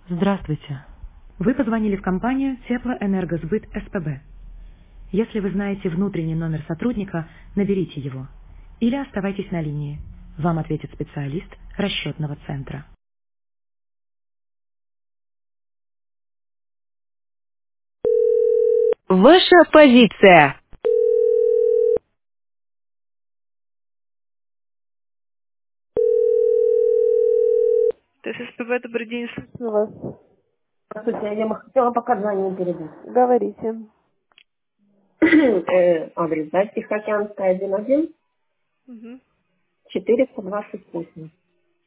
Здравствуйте. Вы позвонили в компанию Теплоэнергосбыт СПБ. Если вы знаете внутренний номер сотрудника, наберите его. Или оставайтесь на линии. Вам ответит специалист расчетного центра. Ваша позиция. ТССПБ, добрый день, слушаю вас. Здравствуйте, я бы хотела показания передать. Говорите. Адрес, да, Тихоокеанская, 1-1, Мгм. 428.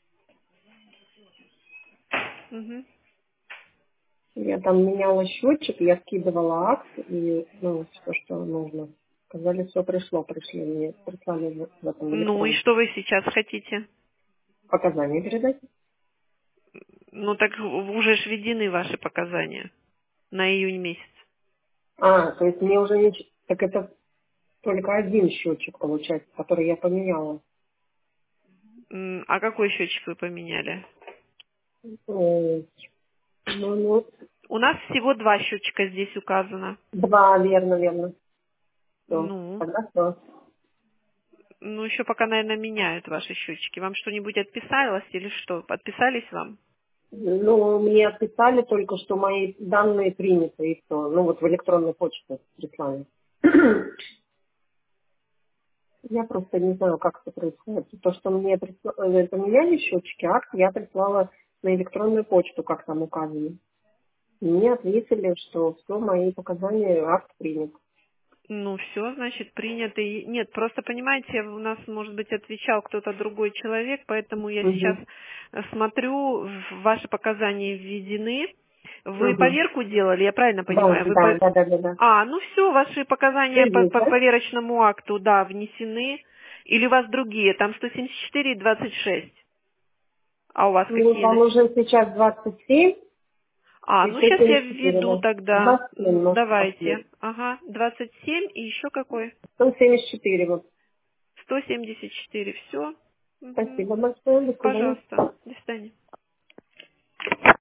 Мгм. Я там меняла счетчик, я скидывала акт и, ну, все, что нужно. Сказали, все пришли мне, прислали в этом Ну и электронном. что вы сейчас хотите? Показания передать? Ну так уже ж введены ваши показания на июнь месяц. А, то есть мне уже не... Так это только один счетчик, получается, который я поменяла. А какой счетчик вы поменяли? Э, Ну, У нас всего два счетчика здесь указано. два, верно. Все, Ну, тогда все. ну еще пока, наверное, меняют ваши счетчики. Вам что-нибудь отписалось или что? Отписались вам? Ну, мне отписали только, что мои данные приняты, и все. Ну, вот в электронной почте прислали. Я просто не знаю, как это происходит. То, что мне поменяли счетчики, акт я прислала на электронную почту, как там указано. И мне ответили, что все мои показания, акт принят. Ну, все, значит, принято. Нет, просто, понимаете, у нас, может быть, отвечал кто-то другой человек, поэтому я сейчас Угу. смотрю, ваши показания введены. Вы Угу. поверку делали, я правильно Да, понимаю? да. Ну все, ваши Все показания по, есть, по да? поверочному акту, да, внесены. Или у вас другие, там 174 и 26. А у вас Ну, какие? там уже сейчас 27 и Ну сейчас я 174, введу да. тогда. 27 может Давайте. последний. Ага, 27 и еще какой? 174 вот. 174. Все. Спасибо большое. До свидания. Пожалуйста. До свидания.